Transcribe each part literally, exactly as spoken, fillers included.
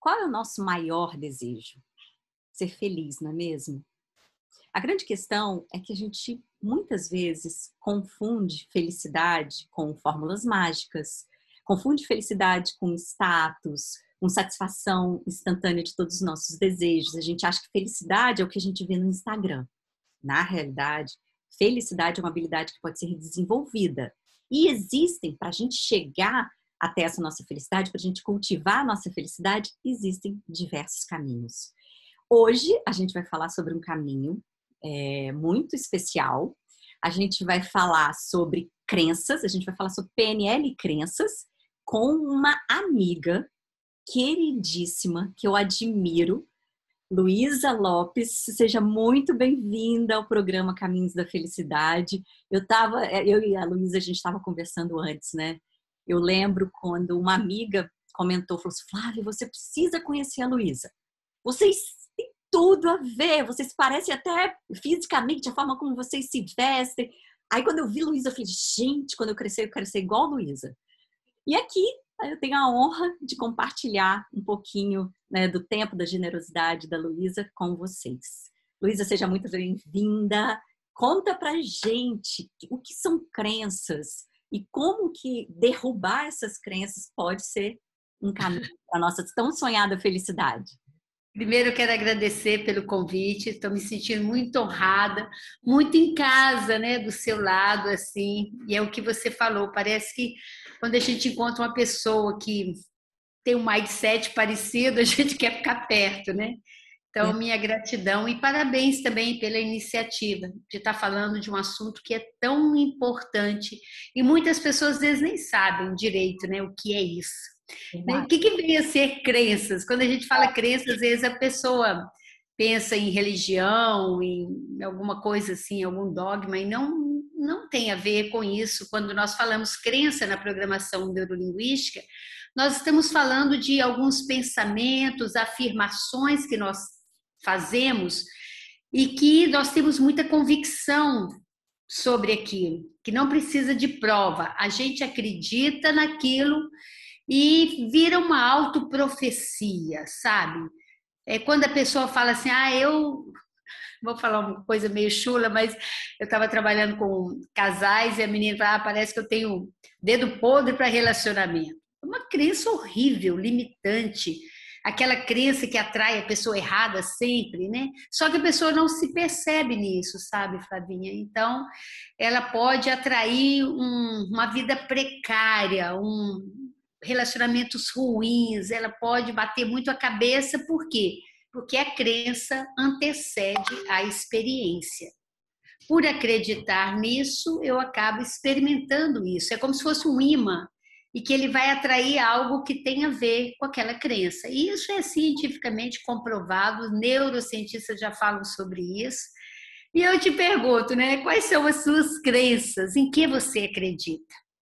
Qual é o nosso maior desejo? Ser feliz, não é mesmo? A grande questão é que a gente muitas vezes confunde felicidade com fórmulas mágicas, confunde felicidade com status, com satisfação instantânea de todos os nossos desejos. A gente acha que felicidade é o que a gente vê no Instagram. Na realidade, felicidade é uma habilidade que pode ser desenvolvida. E existem, para a gente chegar até essa nossa felicidade, para a gente cultivar a nossa felicidade, existem diversos caminhos. Hoje, a gente vai falar sobre um caminho é, muito especial. A gente vai falar sobre crenças, a gente vai falar sobre P N L e crenças com uma amiga queridíssima, que eu admiro, Luísa Lopes. Seja muito bem-vinda ao programa Caminhos da Felicidade. Eu tava, eu e a Luísa, a gente estava conversando antes, né? Eu lembro quando uma amiga comentou, falou assim: Flávia, você precisa conhecer a Luísa. Vocês têm tudo a ver, vocês parecem até fisicamente, a forma como vocês se vestem. Aí quando eu vi Luísa, eu falei: gente, quando eu crescer, eu quero ser igual a Luísa. E aqui eu tenho a honra de compartilhar um pouquinho, né, do tempo, da generosidade da Luísa com vocês. Luísa, seja muito bem-vinda. Conta pra gente o que são crenças e como que derrubar essas crenças pode ser um caminho para a nossa tão sonhada felicidade. Primeiro, eu quero agradecer pelo convite, estou me sentindo muito honrada, muito em casa, né, do seu lado, assim, e é o que você falou, parece que quando a gente encontra uma pessoa que tem um mindset parecido, a gente quer ficar perto, né? Então, minha gratidão e parabéns também pela iniciativa de estar falando de um assunto que é tão importante e muitas pessoas às vezes nem sabem direito, né, o que é isso. Né? O que, que vem a ser crenças? Quando a gente fala crenças, às vezes a pessoa pensa em religião, em alguma coisa assim, algum dogma, e não, não tem a ver com isso. Quando nós falamos crença na programação neurolinguística, nós estamos falando de alguns pensamentos, afirmações que nós fazemos e que nós temos muita convicção sobre aquilo, que não precisa de prova. A gente acredita naquilo e vira uma autoprofecia, sabe? É quando a pessoa fala assim, ah, eu... Vou falar uma coisa meio chula, mas eu estava trabalhando com casais e a menina fala, ah, parece que eu tenho dedo podre para relacionamento. É uma crença horrível, limitante. Aquela crença que atrai a pessoa errada sempre, né? Só que a pessoa não se percebe nisso, sabe, Flavinha? Então, ela pode atrair um, uma vida precária, um, relacionamentos ruins, ela pode bater muito a cabeça, por quê? Porque a crença antecede a experiência. Por acreditar nisso, eu acabo experimentando isso. É como se fosse um imã e que ele vai atrair algo que tem a ver com aquela crença. E isso é cientificamente comprovado, neurocientistas já falam sobre isso. E eu te pergunto, né, quais são as suas crenças? Em que você acredita?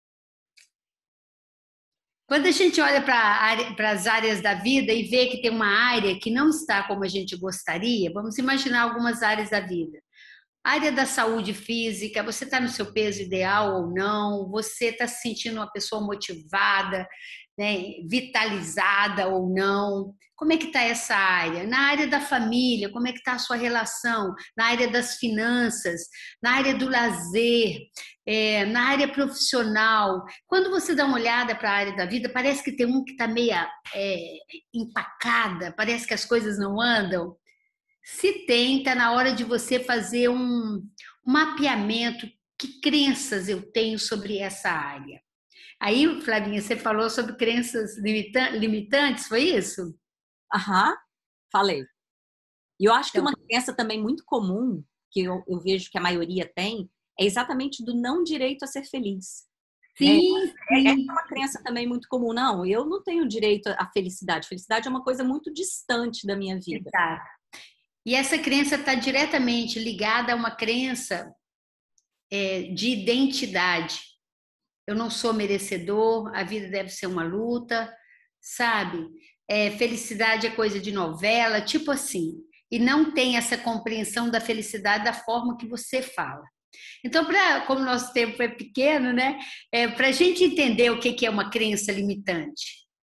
Quando a gente olha para as áreas da vida e vê que tem uma área que não está como a gente gostaria, vamos imaginar algumas áreas da vida. Área da saúde física, você está no seu peso ideal ou não? Você está se sentindo uma pessoa motivada, né, vitalizada ou não? Como é que está essa área? Na área da família, como é que está a sua relação? Na área das finanças, na área do lazer, é, na área profissional. Quando você dá uma olhada para a área da vida, parece que tem um que está meio é, empacada, parece que as coisas não andam. Se tem, está na hora de você fazer um, um mapeamento. Que crenças eu tenho sobre essa área? Aí, Flavinha, você falou sobre crenças limitantes, foi isso? Aham, falei. E eu acho que uma crença também muito comum, que eu, eu vejo que a maioria tem, é exatamente do não direito a ser feliz. Sim, é, sim. é uma crença também muito comum. Não, eu não tenho direito à felicidade. Felicidade é uma coisa muito distante da minha vida. Exato. E essa crença está diretamente ligada a uma crença é, de identidade. Eu não sou merecedor, a vida deve ser uma luta, sabe? É, felicidade é coisa de novela, tipo assim. E não tem essa compreensão da felicidade da forma que você fala. Então, pra, como nosso tempo é pequeno, né? É, para a gente entender o que é uma crença limitante.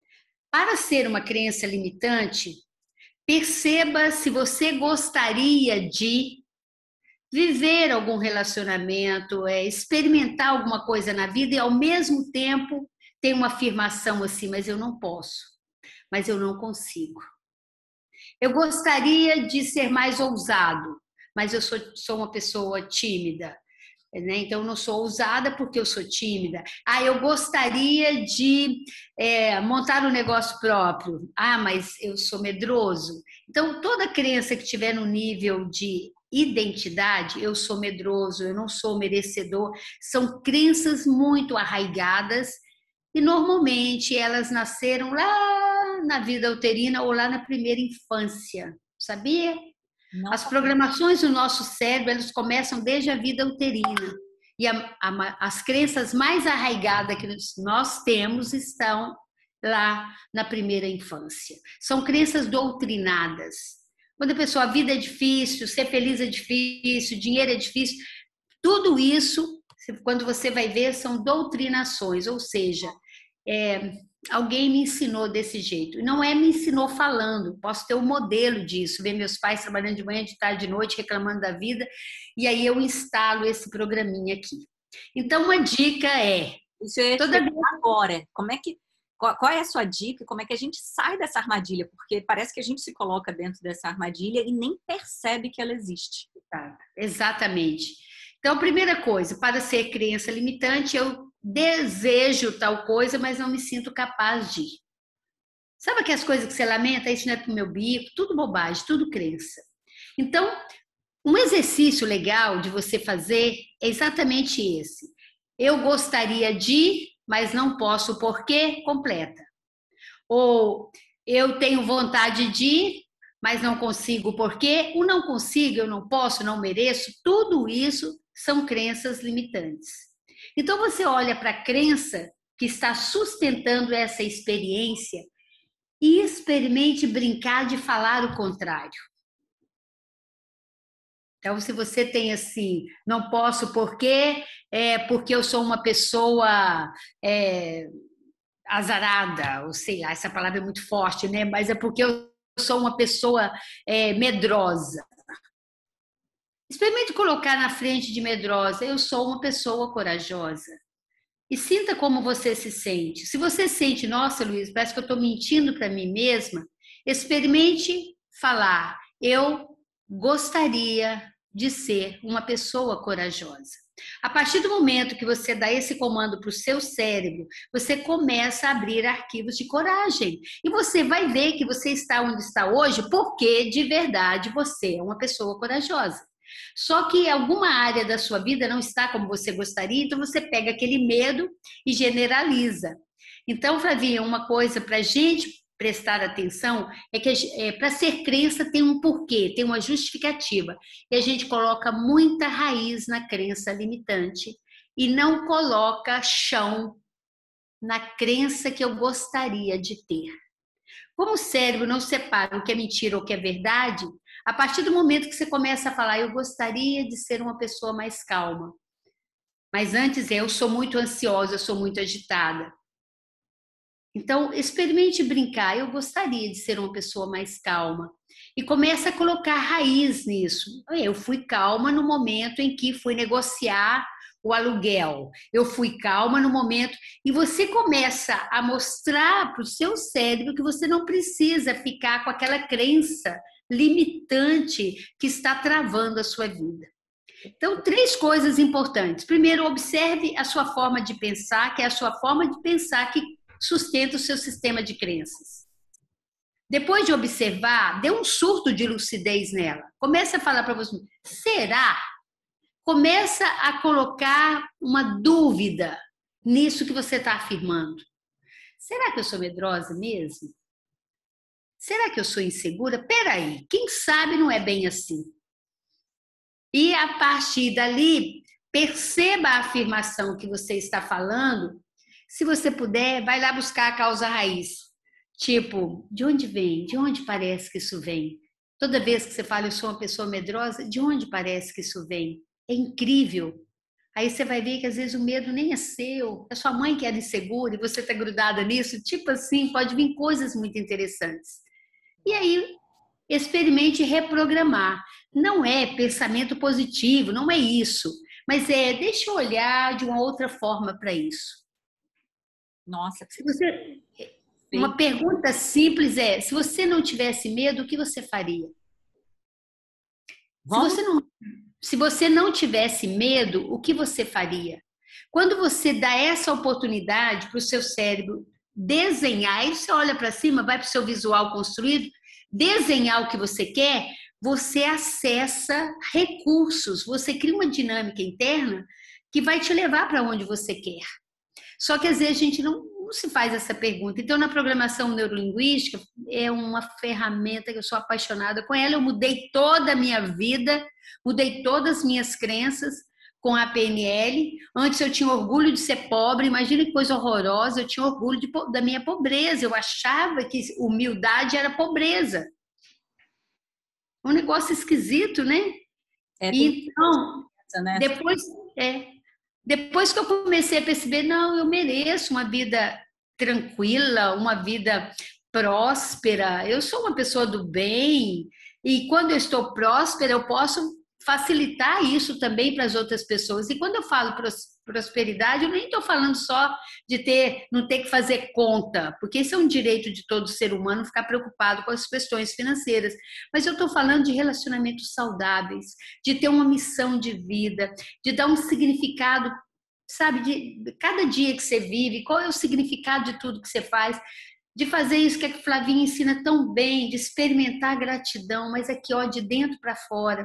Para ser uma crença limitante, perceba se você gostaria de viver algum relacionamento, é, experimentar alguma coisa na vida e, ao mesmo tempo, ter uma afirmação assim, mas eu não posso, mas eu não consigo. Eu gostaria de ser mais ousado, mas eu sou, sou uma pessoa tímida. Né? Então, eu não sou ousada porque eu sou tímida. Ah, eu gostaria de é, montar um negócio próprio. Ah, mas eu sou medroso. Então, toda crença que tiver no nível de identidade, eu sou medroso, eu não sou merecedor, são crenças muito arraigadas e, normalmente, elas nasceram lá na vida uterina ou lá na primeira infância. Sabia? Não As sabia. programações do nosso cérebro, elas começam desde a vida uterina. E a, a, as crenças mais arraigadas que nós temos estão lá na primeira infância. São crenças doutrinadas. Quando a pessoa, a vida é difícil, ser feliz é difícil, dinheiro é difícil, tudo isso, quando você vai ver, são doutrinações, ou seja, é, alguém me ensinou desse jeito. Não é me ensinou falando, posso ter um modelo disso, ver meus pais trabalhando de manhã, de tarde, de noite, reclamando da vida, e aí eu instalo esse programinha aqui. Então, uma dica é... Isso eu ia te toda vez... agora, como é que, qual, qual é a sua dica? Como é que a gente sai dessa armadilha? Porque parece que a gente se coloca dentro dessa armadilha e nem percebe que ela existe. Exatamente. Então, primeira coisa, para ser crença limitante, eu desejo tal coisa, mas não me sinto capaz de. Sabe aquelas coisas que você lamenta? Isso não é pro meu bico, tudo bobagem, tudo crença. Então, um exercício legal de você fazer é exatamente esse. Eu gostaria de, mas não posso porque completa. Ou eu tenho vontade de, mas não consigo porque o não consigo, eu não posso, não mereço, tudo isso são crenças limitantes. Então você olha para a crença que está sustentando essa experiência e experimente brincar de falar o contrário. Então, se você tem assim, não posso porque é porque eu sou uma pessoa é, azarada, ou sei lá, essa palavra é muito forte, né? Mas é porque eu sou uma pessoa é, medrosa. Experimente colocar na frente de medrosa, eu sou uma pessoa corajosa. E sinta como você se sente. Se você sente, nossa, Luiz, parece que eu estou mentindo para mim mesma, experimente falar, eu gostaria de ser uma pessoa corajosa. A partir do momento que você dá esse comando para o seu cérebro, você começa a abrir arquivos de coragem. E você vai ver que você está onde está hoje porque, de verdade, você é uma pessoa corajosa. Só que alguma área da sua vida não está como você gostaria, então você pega aquele medo e generaliza. Então, Flavinha, uma coisa para a gente prestar atenção é que é, para ser crença tem um porquê, tem uma justificativa. E a gente coloca muita raiz na crença limitante e não coloca chão na crença que eu gostaria de ter. Como o cérebro não separa o que é mentira ou o que é verdade, a partir do momento que você começa a falar, eu gostaria de ser uma pessoa mais calma. Mas antes eu sou muito ansiosa, eu sou muito agitada. Então, experimente brincar. Eu gostaria de ser uma pessoa mais calma. E começa a colocar raiz nisso. Eu fui calma no momento em que fui negociar o aluguel. Eu fui calma no momento... E você começa a mostrar para o seu cérebro que você não precisa ficar com aquela crença limitante que está travando a sua vida. Então, três coisas importantes. Primeiro, observe a sua forma de pensar, que é a sua forma de pensar que sustenta o seu sistema de crenças. Depois de observar, dê um surto de lucidez nela. Comece a falar para você, será? Começa a colocar uma dúvida nisso que você está afirmando. Será que eu sou medrosa mesmo? Será que eu sou insegura? Peraí, quem sabe não é bem assim. E a partir dali, perceba a afirmação que você está falando. Se você puder, vai lá buscar a causa raiz. Tipo, de onde vem? De onde parece que isso vem? Toda vez que você fala, eu sou uma pessoa medrosa, de onde parece que isso vem? É incrível. Aí você vai ver que às vezes o medo nem é seu, é sua mãe que era insegura e você está grudada nisso. Tipo assim, pode vir coisas muito interessantes. E aí, experimente reprogramar. Não é pensamento positivo, não é isso. Mas é, deixa eu olhar de uma outra forma para isso. Nossa, Se você, uma pergunta simples é: se você não tivesse medo, o que você faria? Vamos? Se você não, se você não tivesse medo, o que você faria? Quando você dá essa oportunidade para o seu cérebro desenhar, aí você olha para cima, vai para o seu visual construído, desenhar o que você quer, você acessa recursos, você cria uma dinâmica interna que vai te levar para onde você quer. Só que às vezes a gente não, não se faz essa pergunta. Então, na programação neurolinguística, é uma ferramenta que eu sou apaixonada com ela. Eu mudei toda a minha vida, mudei todas as minhas crenças com a P N L. Antes eu tinha orgulho de ser pobre, imagina que coisa horrorosa, eu tinha orgulho de, da minha pobreza. Eu achava que humildade era pobreza. Um negócio esquisito, né? É, então, né? depois, é, depois que eu comecei a perceber, não, eu mereço uma vida tranquila, uma vida próspera, eu sou uma pessoa do bem, e quando eu estou próspera, eu posso facilitar isso também para as outras pessoas. E quando eu falo prosperidade, eu nem estou falando só de ter, não ter que fazer conta, porque isso é um direito de todo ser humano ficar preocupado com as questões financeiras. Mas eu estou falando de relacionamentos saudáveis, de ter uma missão de vida, de dar um significado, sabe, de cada dia que você vive, qual é o significado de tudo que você faz, de fazer isso que a Flavinha ensina tão bem, de experimentar gratidão, mas aqui, ó, de dentro para fora.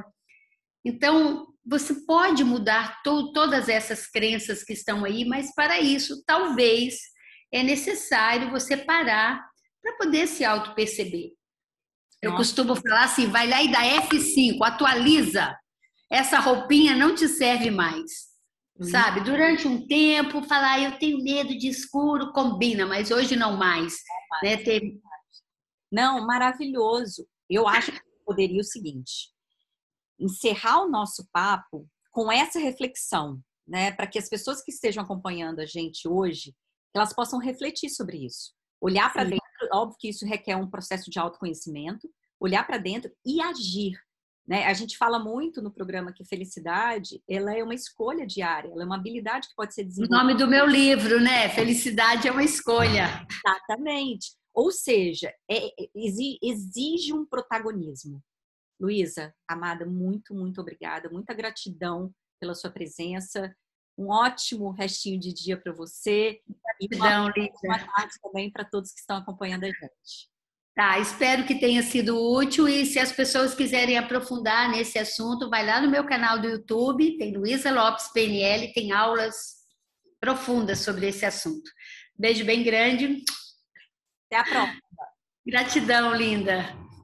Então, você pode mudar to- todas essas crenças que estão aí, mas para isso, talvez, é necessário você parar para poder se auto-perceber. Eu Nossa. costumo falar assim, vai lá e dá F cinco, atualiza. Essa roupinha não te serve mais. Uhum. Sabe? Durante um tempo, falar, eu tenho medo de escuro, combina, mas hoje não mais. Não, mais. Né? Ter... não maravilhoso. Eu acho que poderia o seguinte... encerrar o nosso papo com essa reflexão, né? Para que as pessoas que estejam acompanhando a gente hoje, elas possam refletir sobre isso. Olhar para dentro, óbvio que isso requer um processo de autoconhecimento, olhar para dentro e agir, né? A gente fala muito no programa que felicidade, ela é uma escolha diária, ela é uma habilidade que pode ser desenvolvida. O nome do meu livro, né? Felicidade é uma escolha. Exatamente. Ou seja, é, exige um protagonismo. Luísa, amada, muito, muito obrigada. Muita gratidão pela sua presença. Um ótimo restinho de dia para você. Gratidão, e uma tarde também para todos que estão acompanhando a gente. Tá, espero que tenha sido útil e se as pessoas quiserem aprofundar nesse assunto, vai lá no meu canal do YouTube, tem Luísa Lopes P N L, tem aulas profundas sobre esse assunto. Beijo bem grande. Até a próxima. Gratidão, linda.